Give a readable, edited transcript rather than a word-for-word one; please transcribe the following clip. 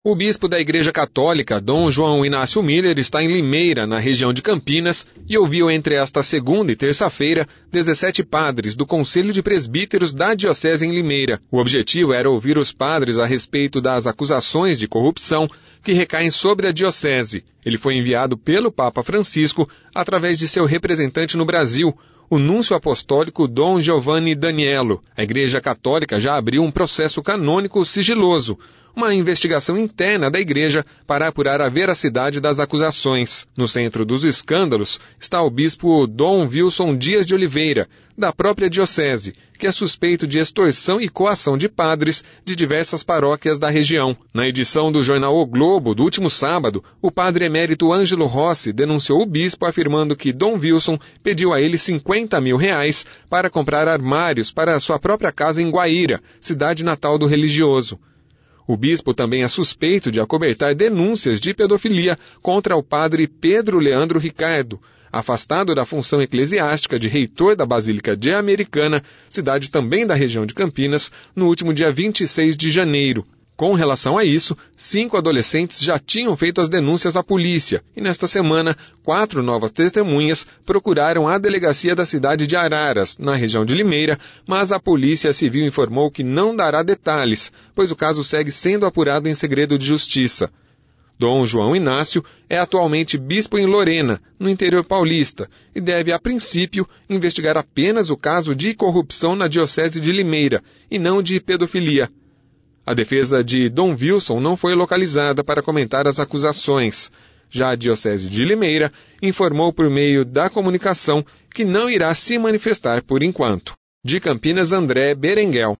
O bispo da Igreja Católica, Dom João Inácio Miller, está em Limeira, na região de Campinas, e ouviu entre esta segunda e terça-feira 17 padres do Conselho de Presbíteros da Diocese em Limeira. O objetivo era ouvir os padres a respeito das acusações de corrupção que recaem sobre a Diocese. Ele foi enviado pelo Papa Francisco através de seu representante no Brasil, o núncio apostólico Dom Giovanni Daniello. A Igreja Católica já abriu um processo canônico sigiloso, uma investigação interna da Igreja para apurar a veracidade das acusações. No centro dos escândalos está o bispo Dom Wilson Dias de Oliveira, da própria diocese, que é suspeito de extorsão e coação de padres de diversas paróquias da região. Na edição do jornal O Globo, do último sábado, o padre emérito Ângelo Rossi denunciou o bispo afirmando que Dom Wilson pediu a ele R$50 mil para comprar armários para sua própria casa em Guaíra, cidade natal do religioso. O bispo também é suspeito de acobertar denúncias de pedofilia contra o padre Pedro Leandro Ricardo, afastado da função eclesiástica de reitor da Basílica de Americana, cidade também da região de Campinas, no último dia 26 de janeiro. Com relação a isso, 5 adolescentes já tinham feito as denúncias à polícia e, nesta semana, 4 novas testemunhas procuraram a delegacia da cidade de Araras, na região de Limeira, mas a Polícia Civil informou que não dará detalhes, pois o caso segue sendo apurado em segredo de justiça. Dom João Inácio é atualmente bispo em Lorena, no interior paulista, e deve, a princípio, investigar apenas o caso de corrupção na Diocese de Limeira, e não de pedofilia. A defesa de Dom Wilson não foi localizada para comentar as acusações. Já a Diocese de Limeira informou por meio da comunicação que não irá se manifestar por enquanto. De Campinas, André Berenguel.